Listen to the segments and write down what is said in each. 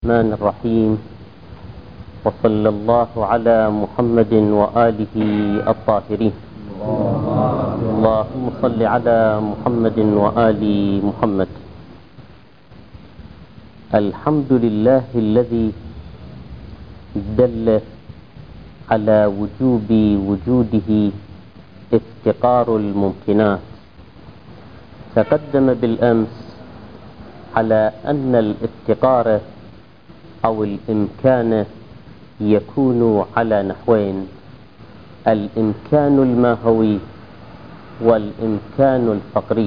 الرحمن الرحيم، وصلى الله على محمد وآله الطاهرين. اللهم صل على محمد وآل محمد. الحمد لله الذي دل على وجوب وجوده افتقار الممكنات. تقدم بالأمس على أن الافتقار أو الإمكان يكون على نحوين: الإمكان الماهوي والإمكان الفقري.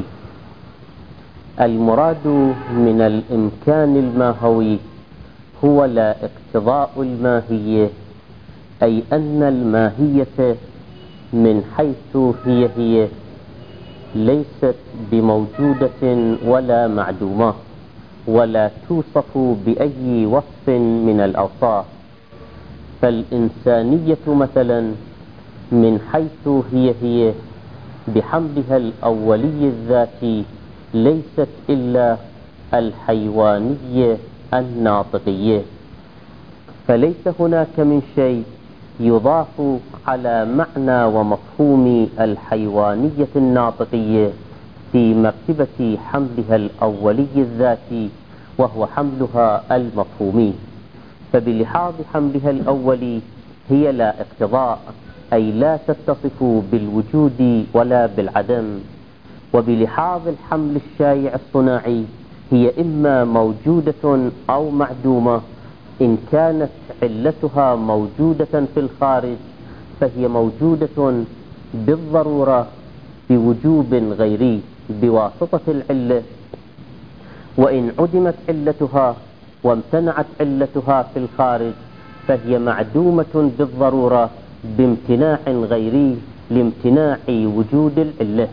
المراد من الإمكان الماهوي هو لا اقتضاء الماهية، أي أن الماهية من حيث هي ليست بموجودة ولا معدومة، ولا توصف بأي وصف من الأوصاف. فالإنسانية مثلا من حيث هي بحملها الأولي الذاتي ليست إلا الحيوانية الناطقية، فليس هناك من شيء يضاف على معنى ومفهوم الحيوانية الناطقية في مرتبة حملها الأولي الذاتي، وهو حملها المفهومي. فبلحاظ حملها الأولي هي لا اقتضاء، أي لا تتصف بالوجود ولا بالعدم. وبلحاظ الحمل الشائع الصناعي هي إما موجودة أو معدومة. إن كانت علتها موجودة في الخارج فهي موجودة بالضرورة بوجوب غيري بواسطة العلة، وإن عدمت علتها وامتنعت علتها في الخارج فهي معدومة بالضرورة بامتناع غيري لامتناع وجود العلة.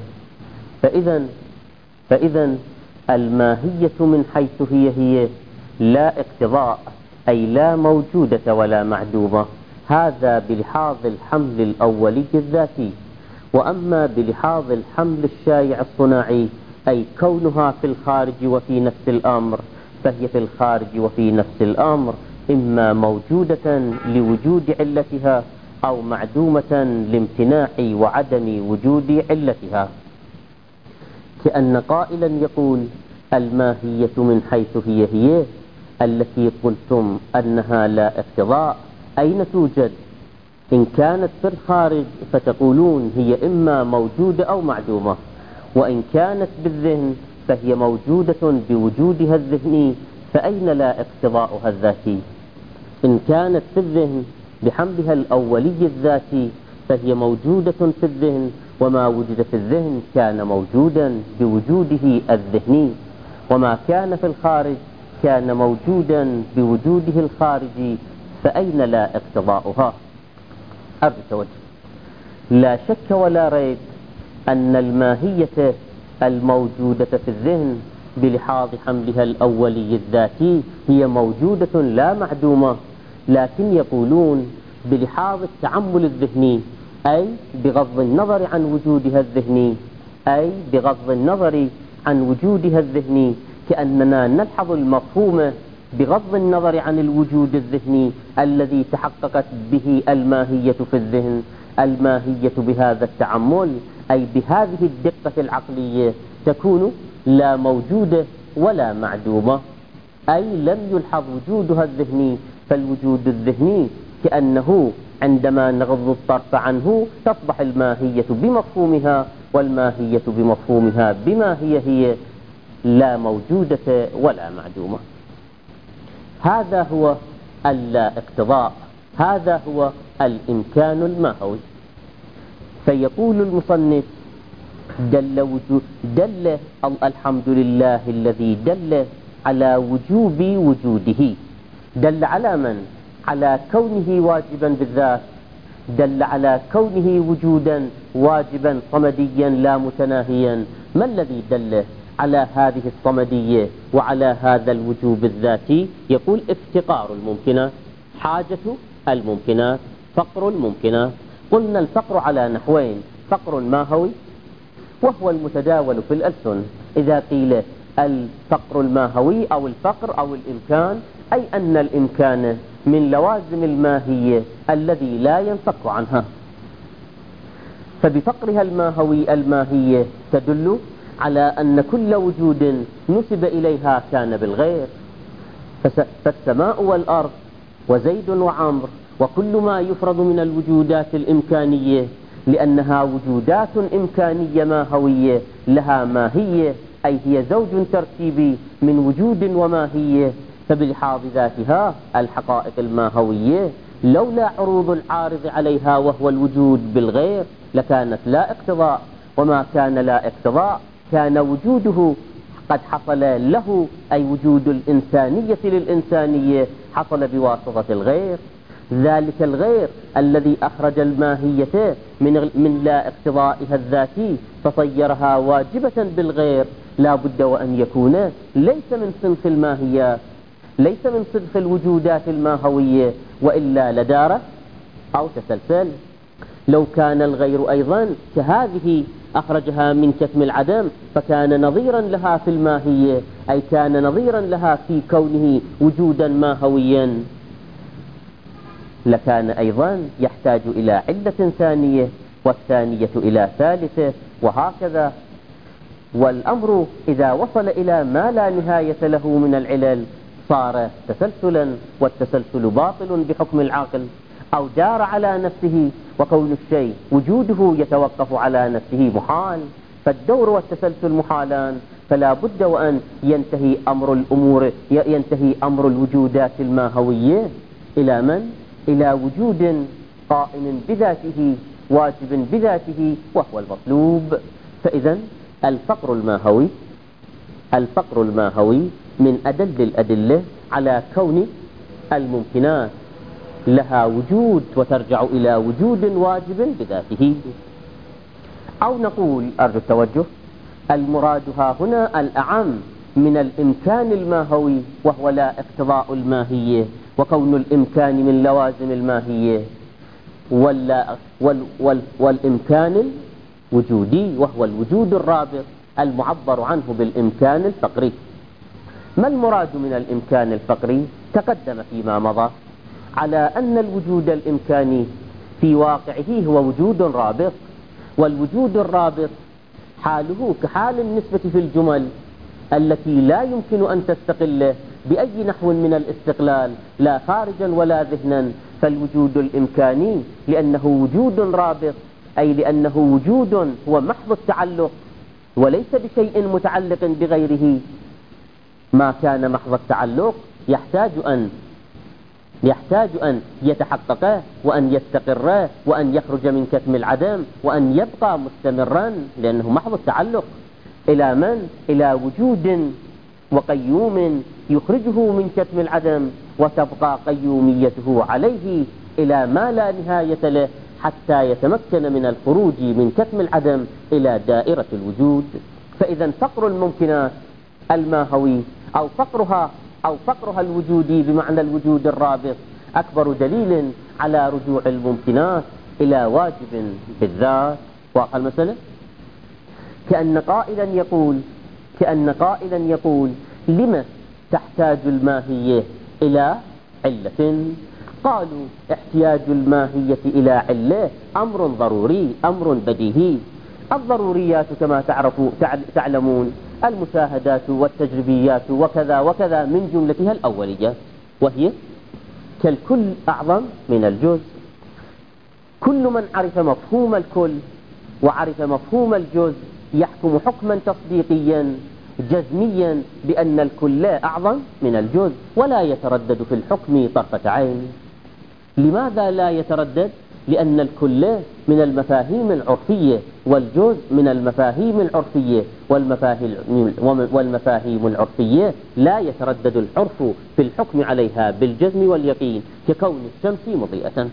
فإذا الماهية من حيث هي لا اقتضاء، أي لا موجودة ولا معدومة. هذا بلحاظ الحمل الأولي الذاتي. وأما بلحاظ الحمل الشائع الصناعي، أي كونها في الخارج وفي نفس الأمر، فهي في الخارج وفي نفس الأمر إما موجودة لوجود علتها أو معدومة لامتناع وعدم وجود علتها. كأن قائلا يقول: الماهية من حيث هي التي قلتم أنها لا اقتضاء أين توجد؟ إن كانت في الخارج فتقولون هي إما موجودة أو معدومة، وإن كانت بالذهن فهي موجودة بوجودها الذهني، فأين لا اقتضاؤها الذاتي؟ إن كانت في الذهن بحملها الأولي الذاتي فهي موجودة في الذهن، وما وجد في الذهن كان موجودا بوجوده الذهني، وما كان في الخارج كان موجودا بوجوده الخارجي، فأين لا اقتضاؤها؟ أرجو لا شك ولا ريب أن الماهية الموجودة في الذهن بلحاظ حملها الأولي الذاتي هي موجودة لا معدومة، لكن يقولون بلحاظ التعمل الذهني، أي بغض النظر عن وجودها الذهني، كأننا نلحظ المفهوم بغض النظر عن الوجود الذهني الذي تحققت به الماهية في الذهن. الماهية بهذا التعمل، أي بهذه الدقة العقلية، تكون لا موجودة ولا معدومة، أي لم يلحظ وجودها الذهني. فالوجود الذهني كأنه عندما نغض الطرف عنه تصبح الماهية بمفهومها، والماهية بمفهومها بما هي لا موجودة ولا معدومة. هذا هو اللا اقتضاء، هذا هو الإمكان الماهوي. فيقول المصنف: دل الحمد لله الذي دل على وجوب وجوده. دل على من؟ على كونه واجبا بالذات، دل على كونه وجودا واجبا صمديا لا متناهيا. ما الذي دل على هذه الصمدية وعلى هذا الوجوب الذاتي؟ يقول: افتقار الممكنات، حاجة الممكنات، فقر الممكنات. قلنا الفقر على نحوين: فقر ماهوي وهو المتداول في الألسن. إذا قيل الفقر الماهوي أو الفقر أو الإمكان، أي أن الإمكان من لوازم الماهية الذي لا ينفك عنها، فبفقرها الماهوي الماهية تدل على أن كل وجود نسب إليها كان بالغير. فالسماء والأرض وزيد وعمر وكل ما يفرض من الوجودات الإمكانية لأنها وجودات إمكانية ماهوية لها ماهية، أي هي زوج تركيبي من وجود وماهية، فبلحاظ ذاتها الحقائق الماهوية لولا عروض العارض عليها وهو الوجود بالغير لكانت لا اقتضاء، وما كان لا اقتضاء كان وجوده قد حصل له، أي وجود الإنسانية للإنسانية حصل بواسطة الغير. ذلك الغير الذي أخرج الماهية من لا اقتضائها الذاتي فصيرها واجبة بالغير لا بد وأن يكون ليس من صنف الماهيات، ليس من صنف الوجودات الماهوية، وإلا لدار أو تسلسل. لو كان الغير أيضا كهذه أخرجها من كتم العدم فكان نظيرا لها في الماهية، أي كان نظيرا لها في كونه وجودا ماهويا، لكان أيضا يحتاج إلى علة ثانية والثانية إلى ثالثة وهكذا. والأمر إذا وصل إلى ما لا نهاية له من العلل صار تسلسلا، والتسلسل باطل بحكم العاقل، أو دار على نفسه، وكون الشيء وجوده يتوقف على نفسه محال، فالدور والتسلسل محالان، فلا بد وأن ينتهي أمر الوجودات الماهوية إلى من؟ إلى وجود قائم بذاته واجب بذاته وهو المطلوب. فإذا الفقر الماهوي من أدل الأدلة على كون الممكنات لها وجود وترجع إلى وجود واجب بذاته. أو نقول أرجو التوجه، المراد ها هنا الأعم من الإمكان الماهوي وهو لا اقتضاء الماهية، وكون الإمكان من لوازم الماهية، والإمكان الوجودي وهو الوجود الرابط المعبر عنه بالإمكان الفقري. ما المراد من الإمكان الفقري؟ تقدم فيما مضى على أن الوجود الإمكاني في واقعه هو وجود رابط، والوجود الرابط حاله كحال النسبة في الجمل التي لا يمكن أن تستقل بأي نحو من الاستقلال لا خارجا ولا ذهنا. فالوجود الإمكاني لأنه وجود رابط، أي لأنه وجود هو محض التعلق وليس بشيء متعلق بغيره. ما كان محض التعلق يحتاج أن يتحقق وأن يستقر وأن يخرج من كتم العدم وأن يبقى مستمرا، لأنه محض التعلق إلى من؟ إلى وجود وقيوم يخرجه من كتم العدم وتبقى قيوميته عليه إلى ما لا نهاية له حتى يتمكن من الخروج من كتم العدم إلى دائرة الوجود. فإذا فقر الممكنات الماهوي أو فقرها الوجودي بمعنى الوجود الرابط أكبر دليل على رجوع الممكنات إلى واجب بالذات. واقع المسألة؟ كأن قائلا يقول لما تحتاج الماهية إلى علة؟ قالوا احتياج الماهية إلى علة أمر ضروري، أمر بديهي. الضروريات كما تعلمون المشاهدات والتجربيات وكذا وكذا من جملتها الأولية، وهي كالكل أعظم من الجزء. كل من عرف مفهوم الكل وعرف مفهوم الجزء يحكم حكما تصديقيا جزميا بأن الكل أعظم من الجزء، ولا يتردد في الحكم طرفة عين. لماذا لا يتردد؟ لأن الكل من المفاهيم العرفية والجزء من المفاهيم العرفية، والمفاهيم العرفية لا يتردد العرف في الحكم عليها بالجزم واليقين، ككون الشمس مضيئة.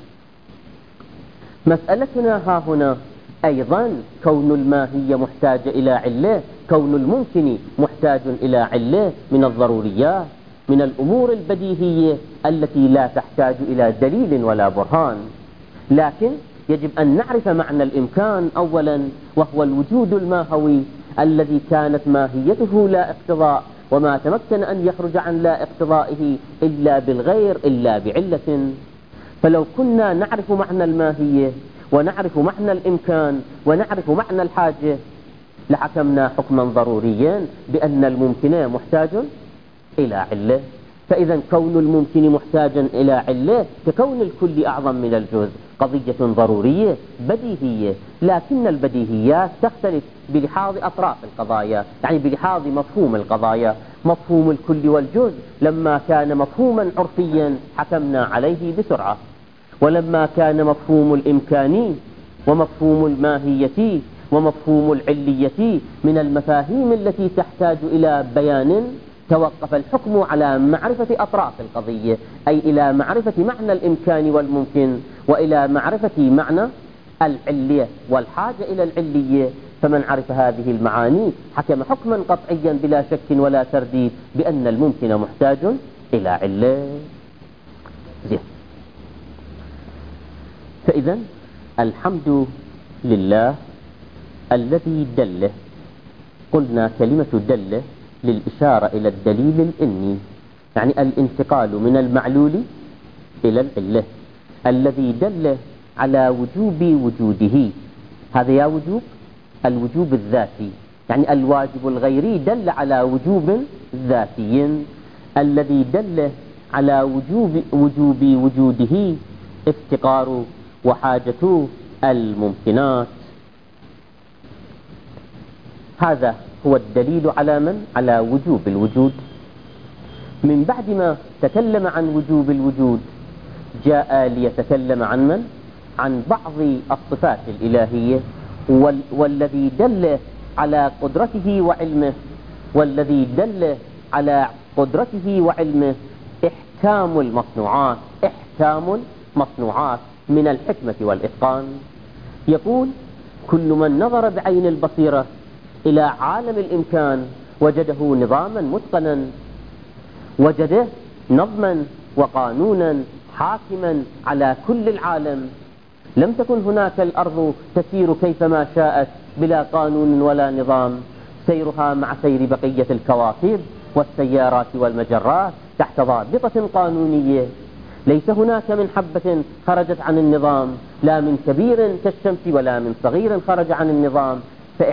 مسألتنا ها هنا أيضا كون الماهية محتاجة إلى علة، كون الممكن محتاج إلى علة من الضروريات، من الأمور البديهية التي لا تحتاج إلى دليل ولا برهان. لكن يجب أن نعرف معنى الإمكان أولا، وهو الوجود الماهوي الذي كانت ماهيته لا اقتضاء وما تمكن أن يخرج عن لا اقتضائه إلا بالغير إلا بعلة. فلو كنا نعرف معنى الماهية ونعرف معنى الإمكان ونعرف معنى الحاجة لحكمنا حكما ضروريا بأن الممكن محتاج إلى علة. فإذا كون الممكن محتاجا إلى علة ككون الكل أعظم من الجزء قضية ضرورية بديهية، لكن البديهيات تختلف بلحاظ أطراف القضايا، يعني بلحاظ مفهوم القضايا. مفهوم الكل والجزء لما كان مفهوما عرفيا حكمنا عليه بسرعة، ولما كان مفهوم الإمكاني ومفهوم الماهية ومفهوم العلية من المفاهيم التي تحتاج إلى بيان توقف الحكم على معرفة أطراف القضية، أي إلى معرفة معنى الإمكان والممكن وإلى معرفة معنى العلية والحاجة إلى العلية. فمن عرف هذه المعاني حكم حكما قطعيا بلا شك ولا ترديد بأن الممكن محتاج إلى علة. فإذا الحمد لله الذي دله، قلنا كلمة دله للإشارة إلى الدليل الإني، يعني الانتقال من المعلول إلى العلة، الذي دل على وجوب وجوده. هذا يا وجوب الوجوب الذاتي، يعني الواجب الغيري دل على وجوب ذاتي. الذي دل على وجوب وجوده افتقار وحاجة الممكنات. هذا هو الدليل على من؟ على وجوب الوجود. من بعد ما تكلم عن وجوب الوجود جاء ليتكلم عن من؟ عن بعض الصفات الإلهية، والذي دل على قدرته وعلمه، والذي دل على قدرته وعلمه إحكام المصنوعات، إحكام المصنوعات من الحكمة والإتقان. يقول كل من نظر بعين البصيرة إلى عالم الإمكان وجده نظاما متقنا، وجده نظما وقانونا حاكما على كل العالم. لم تكن هناك الأرض تسير كيفما شاءت بلا قانون ولا نظام، سيرها مع سير بقية الكواكب والسيارات والمجرات تحت ضابطة قانونية. ليس هناك من حبة خرجت عن النظام، لا من كبير كالشمس ولا من صغير خرج عن النظام.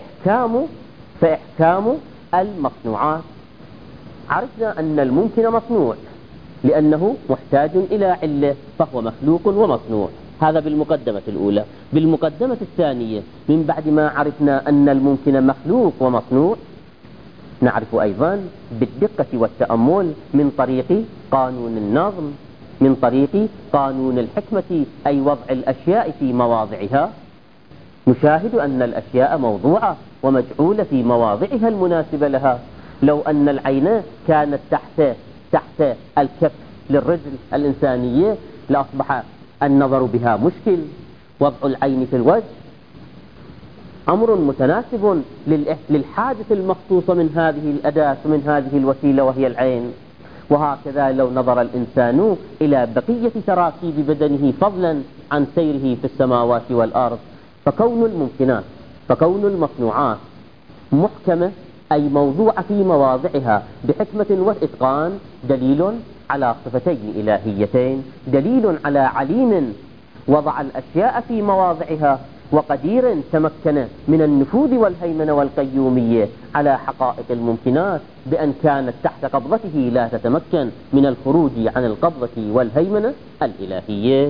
فإحكام المصنوعات. عرفنا أن الممكن مصنوع لأنه محتاج إلى علة، فهو مخلوق ومصنوع. هذا بالمقدمة الأولى. بالمقدمة الثانية، من بعد ما عرفنا أن الممكن مخلوق ومصنوع، نعرف أيضا بالدقة والتأمل من طريق قانون النظم، من طريق قانون الحكمة، أي وضع الأشياء في مواضعها. نشاهد أن الأشياء موضوعة ومجعولة في مواضعها المناسبة لها. لو أن العين كانت تحت الكف للرجل الإنسانية لأصبح النظر بها مشكل. وضع العين في الوجه أمر متناسب للحاجة المخصوصة من هذه الأداة ومن هذه الوسيلة وهي العين. وهكذا لو نظر الإنسان إلى بقية تراكيب بدنه فضلا عن سيره في السماوات والأرض، فكون الممكنات، فكون المصنوعات محكمة أي موضوعة في مواضعها بحكمة وإتقان دليل على صفتين إلهيتين، دليل على عليم وضع الأشياء في مواضعها، وقدير تمكن من النفوذ والهيمنة والقيومية على حقائق الممكنات بأن كانت تحت قبضته لا تتمكن من الخروج عن القبضة والهيمنة الإلهية.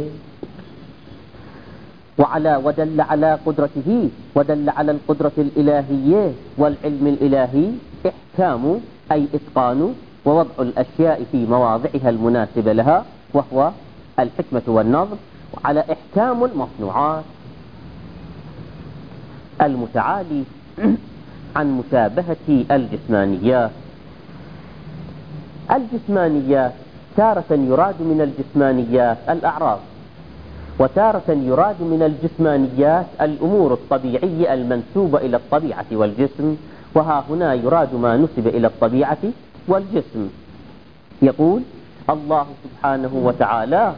ودل على قدرته، ودل على القدرة الإلهية والعلم الإلهي إحكام أي إتقان ووضع الأشياء في مواضعها المناسبة لها، وهو الحكمة والنظم، على إحكام المصنوعات المتعالي عن مشابهة الجسمانيات. الجسمانيات تارة يراد من الجسمانيات الأعراض، وتارة يراد من الجسمانيات الأمور الطبيعية المنسوبة إلى الطبيعة والجسم، وها هنا يراد ما نسب إلى الطبيعة والجسم. يقول الله سبحانه وتعالى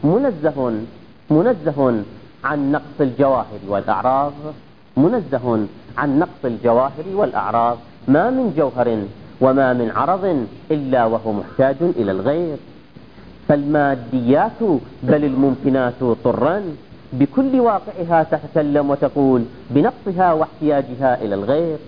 منزه عن نقص الجواهر والأعراض، منزه عن نقص الجواهر والأعراض. ما من جوهر وما من عرض إلا وهو محتاج إلى الغير. فالماديات بل الممكنات طرا بكل واقعها تتكلم وتقول بنقصها واحتياجها إلى الغير.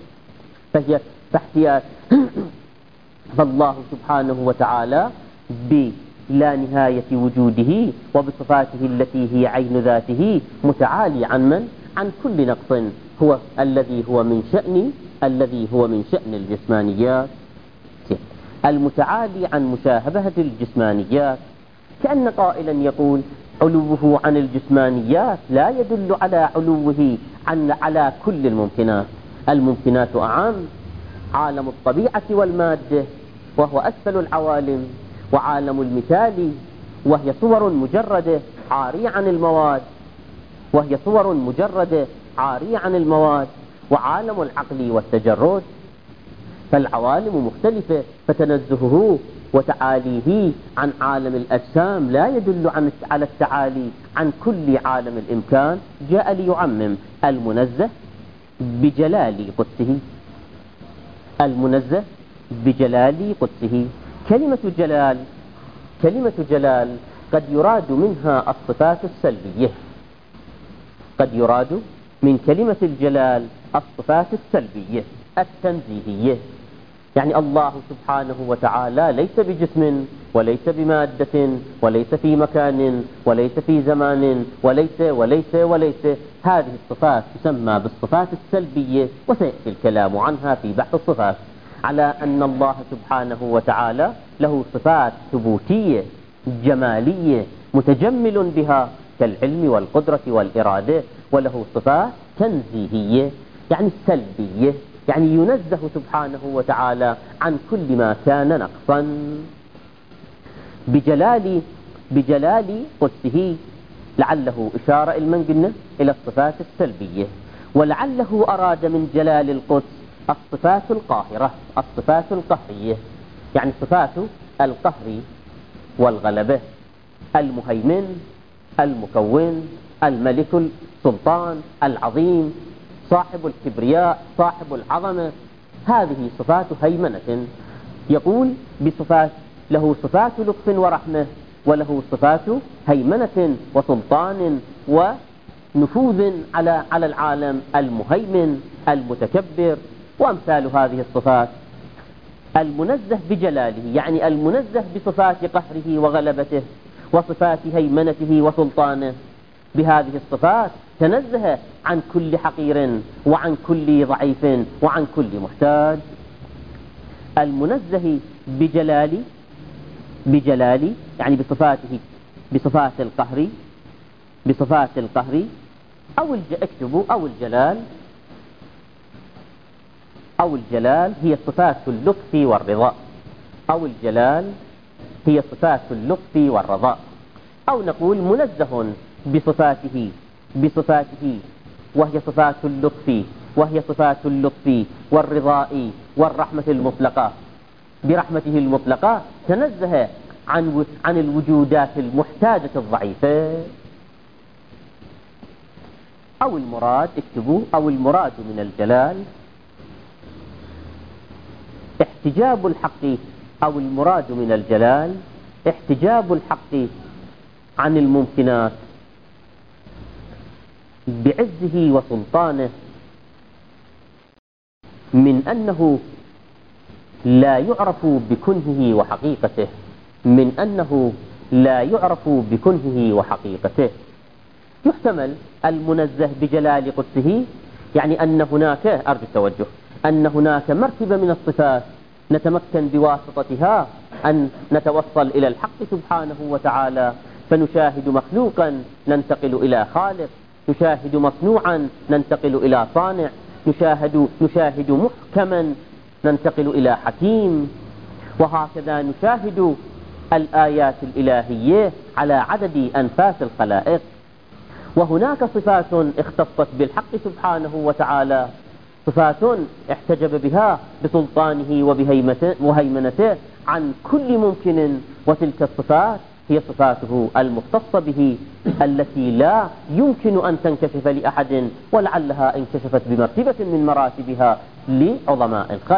فالله سبحانه وتعالى بلا نهاية وجوده وبصفاته التي هي عين ذاته متعالي عن من؟ عن كل نقص، هو الذي هو من شأن الجسمانيات، المتعالي عن مشاهبة الجسمانيات. كأن قائلا يقول علوه عن الجسمانيات لا يدل على علوه على كل الممكنات. الممكنات أعم، عالم الطبيعة والمادة وهو أسفل العوالم، وعالم المثال وهي صور مجردة عارية عن المواد، وعالم العقل والتجرد. فالعوالم مختلفة، فتنزهه وتعاليه عن عالم الأجسام لا يدل على التعالي عن كل عالم الإمكان. جاء ليعمم المنزه بجلال قدسه. كلمة جلال قد يراد منها الصفات السلبية، قد يراد من كلمة الجلال الصفات السلبية التنزيهية. يعني الله سبحانه وتعالى ليس بجسم وليس بمادة وليس في مكان وليس في زمان وليس. هذه الصفات تسمى بالصفات السلبية، وسيأتي الكلام عنها في بحث الصفات، على أن الله سبحانه وتعالى له صفات ثبوتية جمالية متجمل بها كالعلم والقدرة والإرادة، وله صفات تنزيهية يعني سلبية، يعني ينزه سبحانه وتعالى عن كل ما كان نقصا. بجلال قدسه، لعله إشارة إلى الصفات السلبية، ولعله أراد من جلال القدس الصفات القاهرة، الصفات القهرية، يعني صفات القهر والغلبة، المهيمن، المكون، الملك، السلطان، العظيم، صاحب الكبرياء، صاحب العظمة. هذه صفات هيمنة. يقول بصفات له صفات لطف ورحمة، وله صفات هيمنة وسلطان ونفوذ على العالم، المهيمن، المتكبر، وأمثال هذه الصفات. المنزه بجلاله يعني المنزه بصفات قهره وغلبته وصفات هيمنته وسلطانه. بهذه الصفات تنزه عن كل حقير وعن كل ضعيف وعن كل محتاج. المنزه بجلال يعني بصفات القهر اكتبوا أو الجلال هي صفات اللطف والرضا، أو نقول منزه بصفاته وهي صفات اللطف والرضاء والرحمة المطلقة. برحمته المطلقة تنزه عن الوجودات المحتاجة الضعيفة. أو المراد اكتبوا أو المراد من الجلال احتجاب الحق، أو المراد من الجلال احتجاب الحق عن الممكنات بعزه وسلطانه، من أنه لا يعرف بكنهه وحقيقته. يحتمل المنزه بجلال قدسه يعني أن هناك أن هناك مرتبة من الصفات نتمكن بواسطتها أن نتوصل إلى الحق سبحانه وتعالى، فنشاهد مخلوقا ننتقل إلى خالق، نشاهد مصنوعا ننتقل إلى صانع، نشاهد محكما ننتقل إلى حكيم، وهكذا نشاهد الآيات الإلهية على عدد أنفاس الخلائق. وهناك صفات اختصت بالحق سبحانه وتعالى، صفات احتجب بها بسلطانه وهيمنته عن كل ممكن، وتلك الصفات هي صفاته المختصة به التي لا يمكن أن تنكشف لأحد، ولعلها انكشفت بمرتبة من مراتبها لعظماء الخلق.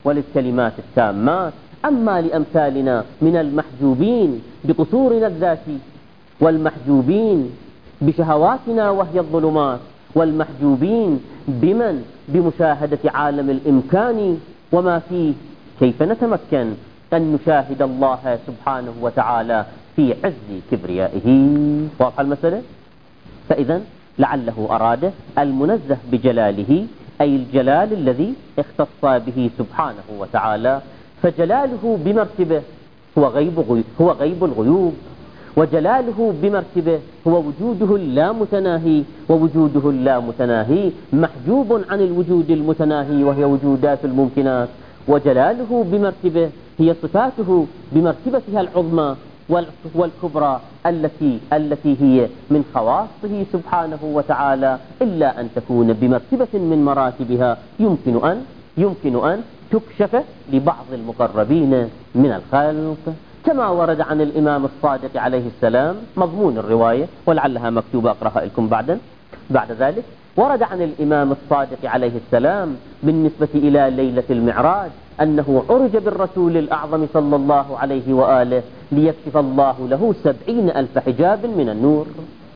وللكلمات التامات. أما لأمثالنا من المحجوبين بقصورنا الذاتي، والمحجوبين بشهواتنا وهي الظلمات، والمحجوبين بمشاهدة عالم الإمكان وما فيه، كيف نتمكن أن نشاهد الله سبحانه وتعالى في عز كبريائه؟ واضح المسألة؟ فإذا لعله أراد المنزه بجلاله، أي الجلال الذي اختص به سبحانه وتعالى، فجلاله بمرتبه هو غيب الغيوب، وجلاله بمرتبه هو وجوده اللامتناهي، ووجوده اللامتناهي محجوب عن الوجود المتناهي وهي وجودات الممكنات، وجلاله بمرتبه هي صفاته بمرتبتها العظمى والكبرى التي هي من خواصه سبحانه وتعالى، إلا أن تكون بمرتبة من مراتبها يمكن أن تكشف لبعض المقربين من الخلق، كما ورد عن الإمام الصادق عليه السلام مضمون الرواية، ولعلها مكتوبة أقرأها لكم بعد ذلك. ورد عن الإمام الصادق عليه السلام بالنسبة إلى ليلة المعراج أنه عرج بالرسول الأعظم صلى الله عليه وآله ليكشف الله له 70,000 حجاب من النور.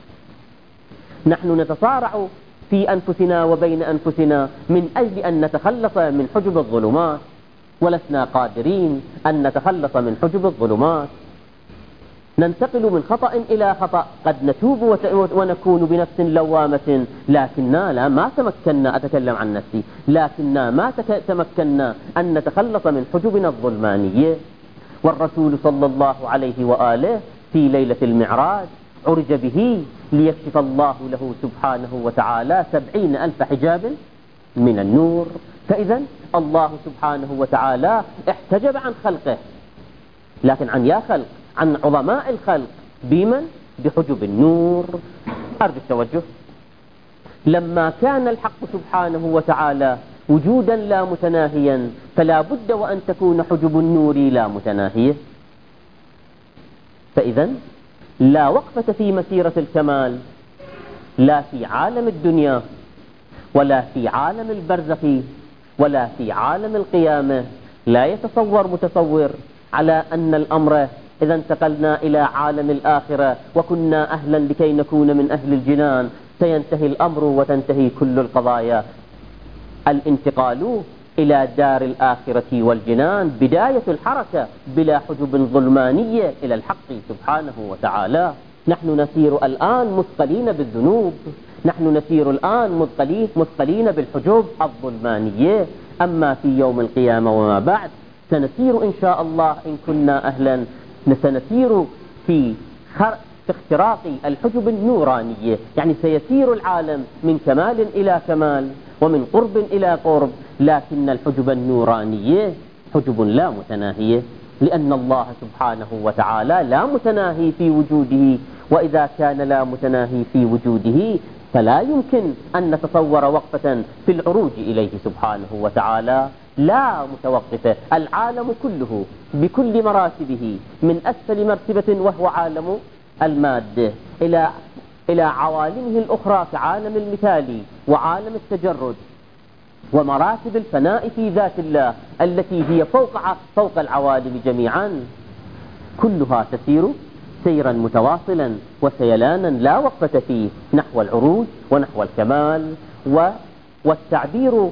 نحن نتصارع في أنفسنا وبين أنفسنا من أجل أن نتخلص من حجب الظلمات، ولسنا قادرين أن نتخلص من حجب الظلمات. ننتقل من خطأ إلى خطأ، قد نتوب ونكون بنفس لوامة، لكننا ما تمكنا، أتكلم عن نفسي، لكننا ما تمكنا أن نتخلص من حجبنا الظلمانية. والرسول صلى الله عليه وآله في ليلة المعراج عرج به ليكشف الله له سبحانه وتعالى 70,000 حجاب من النور. فإذا الله سبحانه وتعالى احتجب عن خلقه، لكن عن عظماء الخلق بحجب النور. أرجو التوجه. لما كان الحق سبحانه وتعالى وجودا لا متناهيا، فلا بد وأن تكون حجب النور لا متناهية. فإذا لا وقفة في مسيرة الكمال، لا في عالم الدنيا ولا في عالم البرزخ ولا في عالم القيامة. لا يتصور متصور على أن الأمر إذا انتقلنا إلى عالم الآخرة وكنا أهلا لكي نكون من أهل الجنان سينتهي الأمر وتنتهي كل القضايا. الانتقال إلى دار الآخرة والجنان بداية الحركة بلا حجب ظلمانية إلى الحق سبحانه وتعالى. نحن نسير الآن مثقلين بالذنوب، نحن نسير الآن مثقلين بالحجوب الظلمانية. أما في يوم القيامة وما بعد سنسير إن شاء الله إن كنا أهلا، سنسير في اختراق الحجب النورانية، يعني سيسير العالم من كمال إلى كمال ومن قرب إلى قرب، لكن الحجب النورانية حجب لا متناهية، لأن الله سبحانه وتعالى لا متناهي في وجوده، وإذا كان لا متناهي في وجوده فلا يمكن أن نتصور وقفة في العروج إليه سبحانه وتعالى، لا متوقفة. العالم كله بكل مراتبه من أسفل مرتبة وهو عالم المادة إلى عوالمه الأخرى كعالم المثالي وعالم التجرد ومراتب الفناء في ذات الله التي هي فوق العوالم جميعا، كلها تسير سيرا متواصلا وسيلانا لا وقفة فيه نحو العروج ونحو الكمال. والتعبير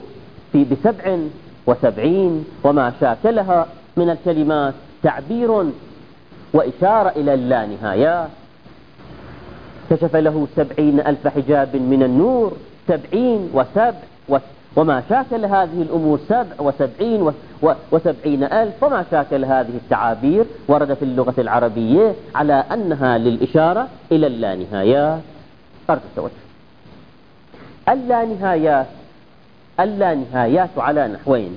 ب77 وما شاكلها من الكلمات تعبير وإشارة إلى اللانهايات. كشف له 70,000 حجاب من النور، 70 و7 وما شاكل هذه الأمور 77 و70,000، وما شاكل هذه التعابير ورد في اللغة العربية على أنها للإشارة إلى اللانهايات. أرجو التوجه. اللانهايات على نحوين: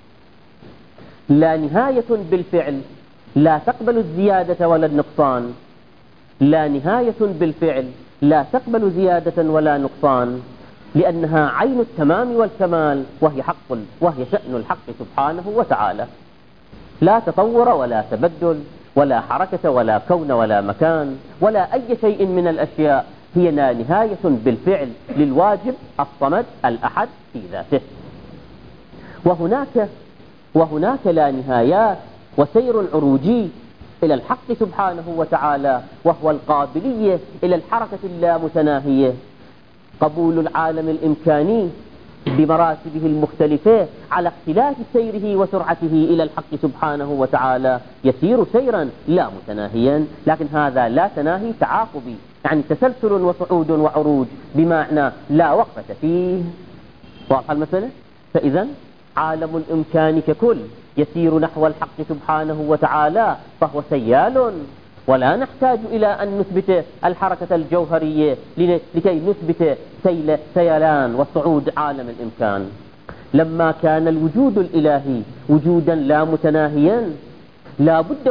لا نهاية بالفعل لا تقبل الزيادة ولا النقصان، لا نهاية بالفعل لا تقبل زيادة ولا نقصان، لأنها عين التمام والكمال وهي شأن الحق سبحانه وتعالى، لا تطور ولا تبدل ولا حركة ولا كون ولا مكان ولا أي شيء من الأشياء، هي لا نهاية بالفعل للواجب الصمد الأحد في ذاته. وهناك وهناك لا نهايات وسير عروجي إلى الحق سبحانه وتعالى، وهو القابلية إلى الحركة اللامتناهية. قبول العالم الإمكاني بمراتبه المختلفة على اختلاف سيره وسرعته إلى الحق سبحانه وتعالى يسير سيرا لا متناهيا، لكن هذا لا تناهي تعاقبي، يعني تسلسل وصعود وعروج بمعنى لا وقفة فيه. واضحة المسألة؟ فإذا عالم الإمكان ككل يسير نحو الحق سبحانه وتعالى فهو سيال، ولا نحتاج إلى أن نثبت الحركة الجوهرية لكي نثبت سيلان وصعود عالم الإمكان. لما كان الوجود الإلهي وجودا لا متناهيا لا بد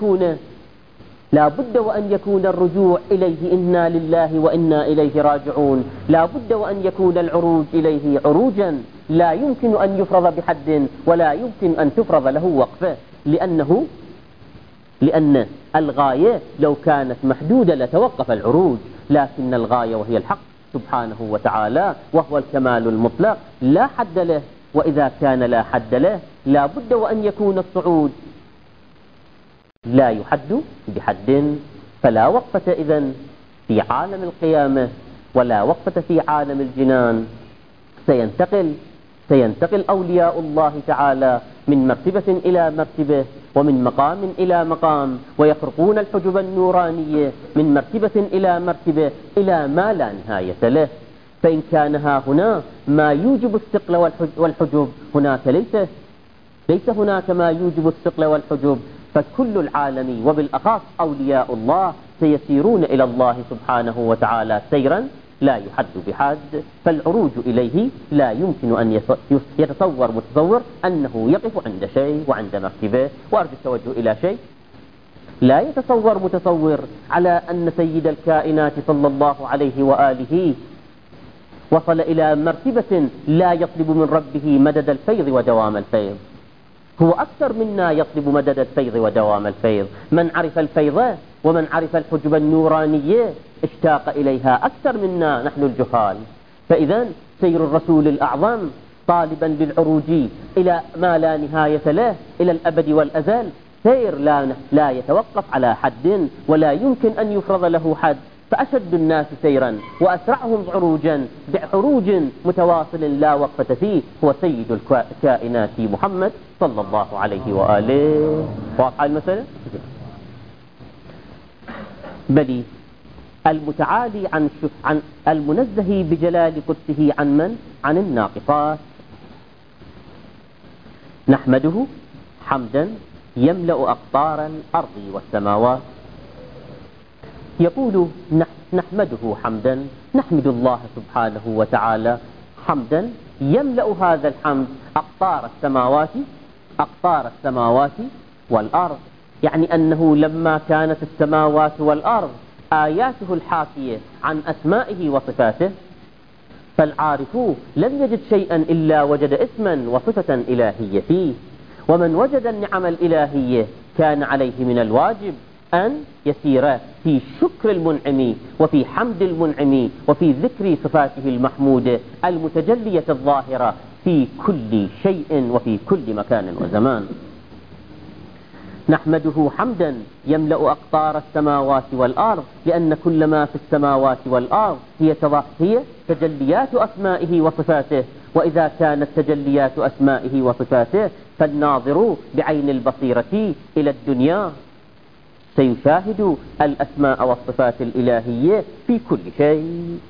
وأن يكون الرجوع إليه إنا لله وإنا إليه راجعون، لا بد وأن يكون العروج إليه عروجا لا يمكن أن يفرض بحد ولا يمكن أن تفرض له وقفة، لأن الغاية لو كانت محدودة لتوقف العروج، لكن الغاية وهي الحق سبحانه وتعالى وهو الكمال المطلق لا حد له، وإذا كان لا حد له لا بد وأن يكون الصعود لا يحد بحد، فلا وقفة إذن في عالم القيامة ولا وقفة في عالم الجنان. سينتقل أولياء الله تعالى من مرتبة إلى مرتبة ومن مقام إلى مقام، ويخرقون الحجب النورانية من مرتبة إلى مرتبة إلى ما لا نهاية له. فإن كان هنا ما يوجب الثقل والحجب، هناك ليس هناك ما يوجب الثقل والحجب، فكل العالم وبالأخص أولياء الله سيسيرون إلى الله سبحانه وتعالى سيرا لا يحد بحد، فالعروج إليه لا يمكن أن يتصور متصور أنه يقف عند شيء وعند مرتبة. وأرجو التوجه إلى شيء، لا يتصور متصور على أن سيد الكائنات صلى الله عليه وآله وصل إلى مرتبة لا يطلب من ربه مدد الفيض ودوام الفيض. هو أكثر منا يطلب مدد الفيض ودوام الفيض. من عرف الفيض ومن عرف الحجب النورانية اشتاق إليها أكثر منا نحن الجهال. فإذا سير الرسول الأعظم طالبا للعروج إلى ما لا نهاية له، إلى الأبد والأزل، سير لا يتوقف على حد ولا يمكن أن يفرض له حد. فأشد الناس سيرا وأسرعهم عروجا بعروج متواصل لا وقفة فيه هو سيد الكائنات محمد صلى الله عليه وآله. واضحة المسألة؟ بلي المتعالي عن المنزه بجلال قدسه عن من؟ عن الناقصات. نحمده حمدا يملأ أقطار الأرض والسماوات. يقول نحمده حمدا، نحمد الله سبحانه وتعالى حمدا يملأ هذا الحمد أقطار السماوات والأرض، يعني أنه لما كانت السماوات والأرض آياته الحاكية عن أسمائه وصفاته، فالعارف لم يجد شيئا إلا وجد اسما وصفة إلهية فيه. ومن وجد النعم الإلهية كان عليه من الواجب أن يسير في شكر المنعم وفي حمد المنعم وفي ذكر صفاته المحمودة المتجلية الظاهرة في كل شيء وفي كل مكان وزمان. نحمده حمدا يملأ أقطار السماوات والأرض، لأن كل ما في السماوات والأرض هي تجليات أسمائه وصفاته. وإذا كانت تجليات أسمائه وصفاته فالناظر بعين البصيرة إلى الدنيا سيشاهد الأسماء والصفات الإلهية في كل شيء،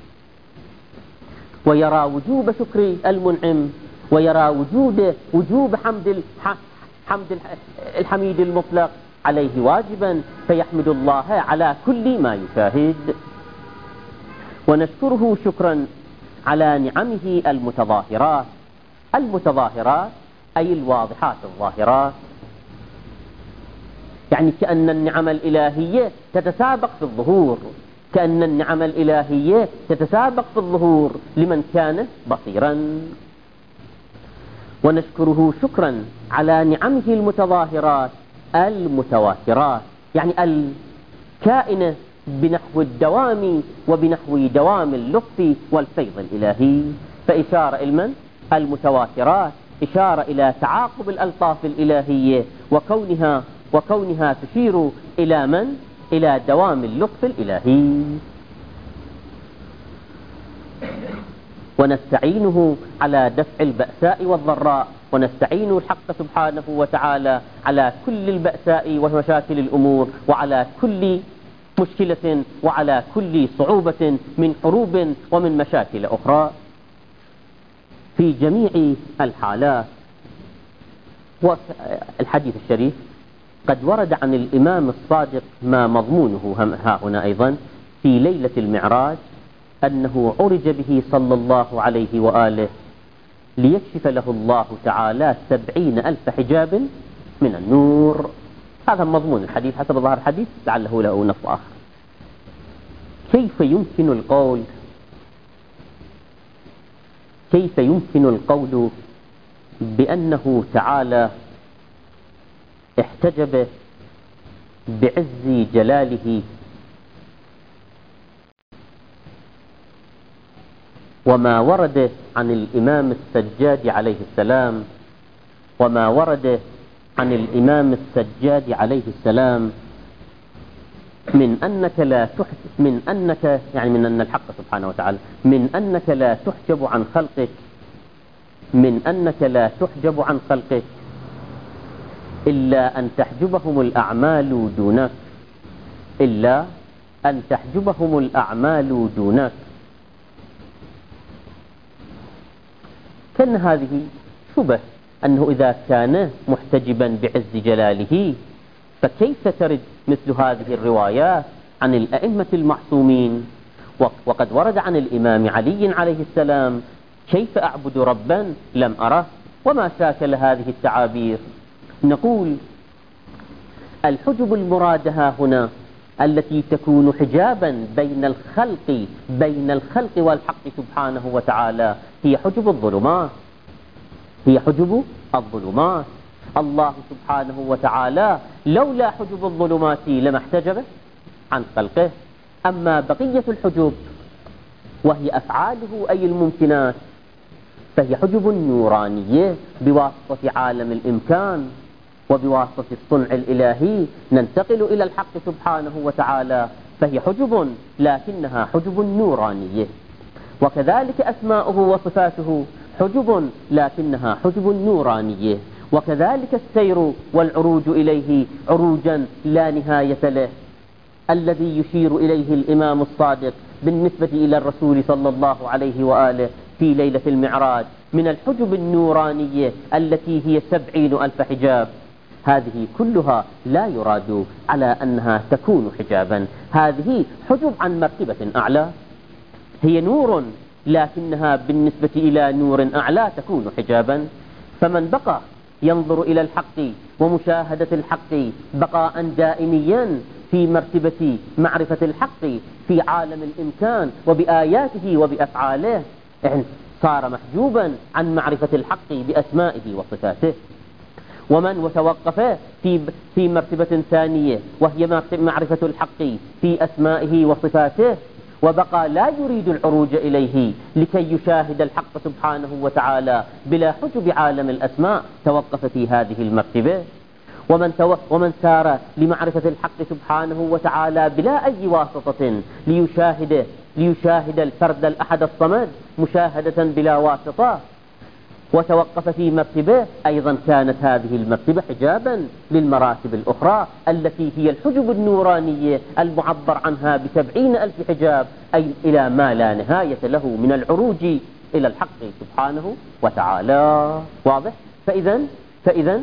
ويرى وجوب شكر المنعم، ويرى وجوب حمد الحميد المطلق عليه واجبا، فيحمد الله على كل ما يشاهد. ونشكره شكرا على نعمه المتظاهرات أي الواضحات الظاهرات، يعني كأن النعم الإلهية تتسابق في الظهور، كأن النعم الإلهية تتسابق في الظهور لمن كان بصيرا. ونشكره شكرا على نعمه المتظاهرات المتواترات، يعني الكائنة بنحو الدوام وبنحو دوام اللطف والفيض الإلهي. فإشارة المتواترات إشارة إلى تعاقب الألطاف الإلهية وكونها تشير إلى من؟ إلى دوام اللطف الإلهي. ونستعينه على دفع البأساء والضراء، ونستعين الحق سبحانه وتعالى على كل البأساء ومشاكل الأمور، وعلى كل مشكلة وعلى كل صعوبة من حروب ومن مشاكل أخرى في جميع الحالات. والحديث الشريف قد ورد عن الإمام الصادق ما مضمونه ها هنا أيضا في ليلة المعراج أنه عرج به صلى الله عليه وآله ليكشف له الله تعالى 70,000 حجاب من النور. هذا مضمون الحديث حسب ظاهر الحديث، لعله له نص آخر. كيف يمكن القول بأنه تعالى احتجب بعز جلاله وما ورد عن الإمام السجاد عليه السلام من أن الحق سبحانه وتعالى من أنك لا تحجب عن خلقك إلا أن تحجبهم الأعمال دونك. كان هذه شبه أنه إذا كان محتجبا بعز جلاله فكيف ترد مثل هذه الروايات عن الأئمة المعصومين؟ وقد ورد عن الإمام علي عليه السلام: كيف أعبد ربا لم أره؟ وما شاكل هذه التعابير. نقول الحجب المرادة هنا التي تكون حجابا بين الخلق والحق سبحانه وتعالى هي حجب الظلمات. الله سبحانه وتعالى لولا حجب الظلمات لما احتجب عن خلقه. أما بقية الحجب وهي أفعاله أي الممكنات فهي حجب نورانية بواسطة عالم الإمكان وبواسطة الصنع الإلهي ننتقل إلى الحق سبحانه وتعالى، فهي حجب لكنها حجب نورانية. وكذلك أسماؤه وصفاته حجب لكنها حجب نورانية. وكذلك السير والعروج إليه عروجا لا نهاية له الذي يشير إليه الإمام الصادق بالنسبة إلى الرسول صلى الله عليه وآله في ليلة المعراج من الحجب النورانية التي هي 70,000 حجاب. هذه كلها لا يراد على أنها تكون حجابا، هذه حجب عن مرتبة أعلى، هي نور لكنها بالنسبة إلى نور أعلى تكون حجابا. فمن بقى ينظر إلى الحق ومشاهدة الحق بقاء دائميا في مرتبة معرفة الحق في عالم الإمكان وبآياته وبأفعاله صار محجوبا عن معرفة الحق بأسمائه وصفاته. ومن وتوقف في مرتبة ثانية وهي معرفة الحق في أسمائه وصفاته وبقى لا يريد العروج إليه لكي يشاهد الحق سبحانه وتعالى بلا حجب عالم الأسماء توقف في هذه المرتبة. ومن سار لمعرفة الحق سبحانه وتعالى بلا أي واسطة ليشاهد الفرد الأحد الصمد مشاهدة بلا واسطة وتوقف في مرتبة أيضا كانت هذه المرتبة حجابا للمراتب الأخرى التي هي الحجب النورانية المعبر عنها ب70,000 حجاب، أي إلى ما لا نهاية له من العروج إلى الحق سبحانه وتعالى. واضح؟ فإذا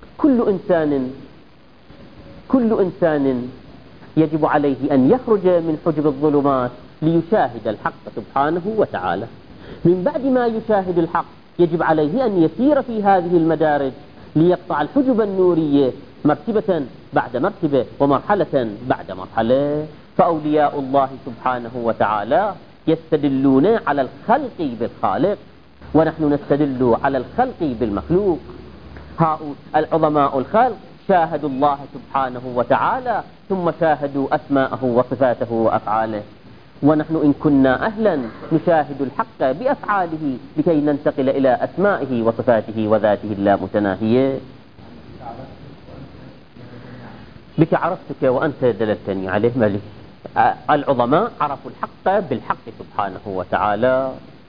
كل إنسان يجب عليه أن يخرج من حجب الظلمات ليشاهد الحق سبحانه وتعالى. من بعد ما يشاهد الحق يجب عليه أن يسير في هذه المدارج ليقطع الحجب النورية مرتبة بعد مرتبة ومرحلة بعد مرحلة. فأولياء الله سبحانه وتعالى يستدلون على الخلق بالخالق ونحن نستدل على الخلق بالمخلوق. هؤلاء العظماء الخلق شاهدوا الله سبحانه وتعالى ثم شاهدوا أسماءه وصفاته وأفعاله. ونحن إن كنا أهلا نشاهد الحق بأفعاله لكي ننتقل إلى أسمائه وصفاته وذاته اللامتناهية. بك عرفتك وأنت دللتني عليه ملك. العظماء عرفوا الحق بالحق سبحانه وتعالى.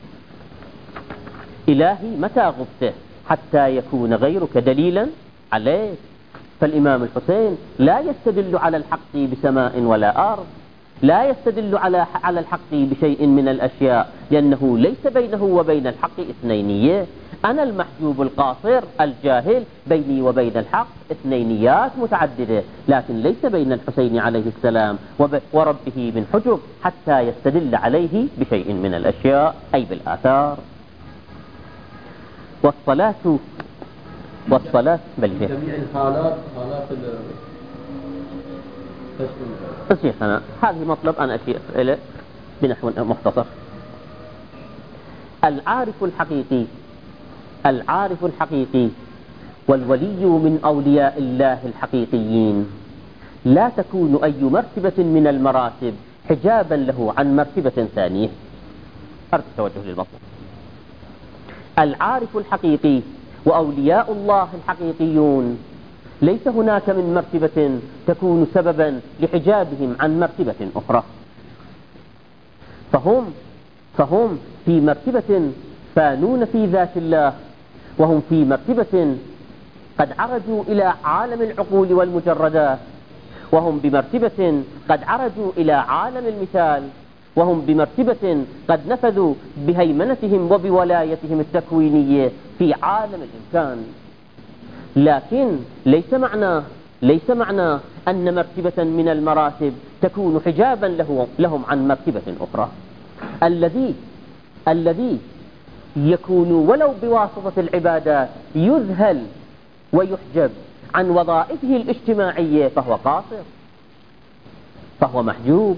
إلهي متى غبت حتى يكون غيرك دليلا عليك؟ فالإمام الحسين لا يستدل على الحق بسماء ولا أرض، لا يستدل على الحق بشيء من الأشياء، لأنه ليس بينه وبين الحق اثنينية. أنا المحجوب القاصر الجاهل، بيني وبين الحق اثنينيات متعددة، لكن ليس بين الحسين عليه السلام وربه من حجب حتى يستدل عليه بشيء من الأشياء أي بالآثار. والصلاة بل جميع الحالات حالات شيخنا هذه مطلب أنا أشير إليه بنحو مختصر. العارف الحقيقي والولي من أولياء الله الحقيقيين لا تكون أي مرتبة من المراتب حجابا له عن مرتبة ثانية. أردت توجه للمطلب. العارف الحقيقي وأولياء الله الحقيقيون ليس هناك من مرتبة تكون سببا لحجابهم عن مرتبة أخرى، فهم في مرتبة فانون في ذات الله، وهم في مرتبة قد عرجوا إلى عالم العقول والمجردات، وهم بمرتبة قد عرجوا إلى عالم المثال، وهم بمرتبة قد نفذوا بهيمنتهم وبولايتهم التكوينية في عالم الإمكان. لكن ليس معنى أن مرتبة من المراتب تكون حجابا لهم عن مرتبة أخرى. الذي يكون ولو بواسطة العبادات يذهل ويحجب عن وظائفه الاجتماعية فهو قاصر، فهو محجوب،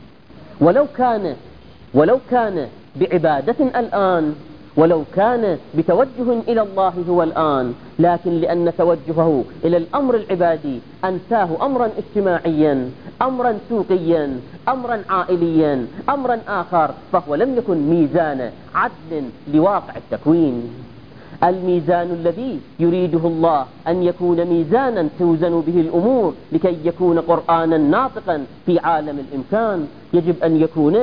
ولو كان بعبادة الآن، ولو كان بتوجه إلى الله هو الآن، لكن لأن توجهه إلى الأمر العبادي أنساه أمرا اجتماعيا، أمرا سوقيا، أمرا عائليا، أمرا آخر، فهو لم يكن ميزان عدل لواقع التكوين. الميزان الذي يريده الله أن يكون ميزانا توزن به الأمور لكي يكون قرآنا ناطقا في عالم الإمكان، يجب أن يكون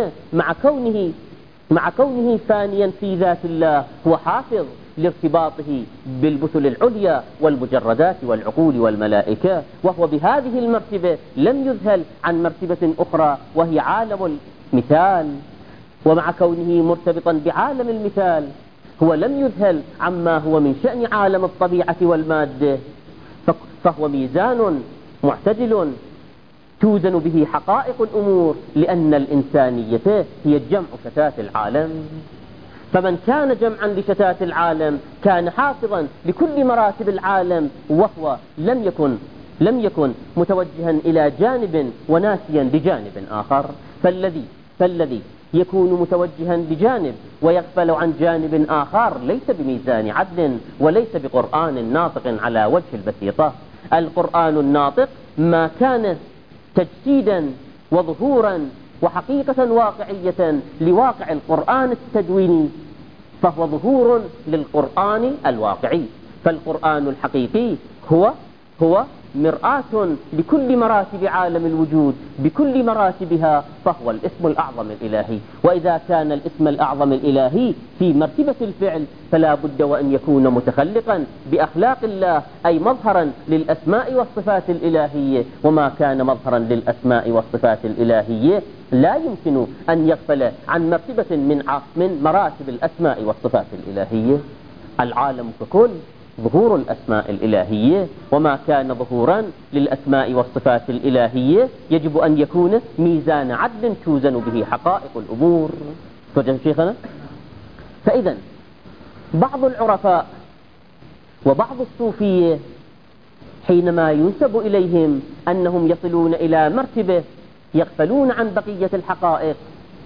مع كونه فانيا في ذات الله هو حافظ لارتباطه بالبثل العليا والمجردات والعقول والملائكة، وهو بهذه المرتبة لم يذهل عن مرتبة أخرى وهي عالم المثال. ومع كونه مرتبطا بعالم المثال هو لم يذهل عما هو من شأن عالم الطبيعة والمادة، فهو ميزان معتدل توزن به حقائق الأمور، لأن الإنسانية هي جمع شتات العالم. فمن كان جمعا لشتات العالم كان حافظا لكل مراتب العالم، وهو لم يكن متوجها إلى جانب وناسيا لجانب آخر. فالذي يكون متوجها لجانب ويغفل عن جانب آخر ليس بميزان عدل وليس بقرآن ناطق على وجه البسيطة. القرآن الناطق ما كان تجسيدا وظهورا وحقيقة واقعية لواقع القرآن التدويني، فهو ظهور للقرآن الواقعي. فالقرآن الحقيقي هو مرآة لكل مراتب عالم الوجود بكل مراتبها، فهو الاسم الأعظم الإلهي. وإذا كان الاسم الأعظم الإلهي في مرتبة الفعل فلا بد وأن يكون متخلقا بأخلاق الله، أي مظهرا للأسماء والصفات الإلهية. وما كان مظهرا للأسماء والصفات الإلهية لا يمكن أن يغفل عن مرتبة من مراتب الأسماء والصفات الإلهية. العالم ككل ظهور الأسماء الإلهية، وما كان ظهورا للأسماء والصفات الإلهية يجب أن يكون ميزان عدل توزن به حقائق الأمور. توجه شيخنا. فإذا بعض العرفاء وبعض الصوفية حينما ينسب إليهم أنهم يصلون إلى مرتبة يغفلون عن بقية الحقائق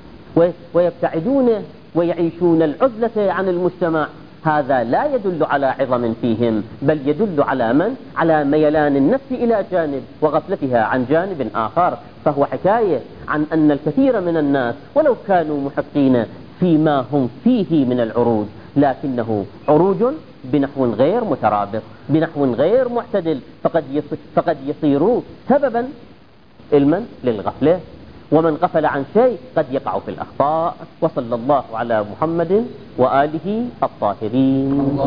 ويبتعدون ويعيشون العزلة عن المجتمع، هذا لا يدل على عظم فيهم، بل يدل على ميلان النفس إلى جانب وغفلتها عن جانب آخر. فهو حكاية عن أن الكثير من الناس ولو كانوا محقين فيما هم فيه من العروج، لكنه عروج بنحو غير مترابط، بنحو غير معتدل، فقد يصير سببا علما للغفلة، ومن غفل عن شيء قد يقع في الأخطاء. وصلى الله على محمد وآله الطاهرين.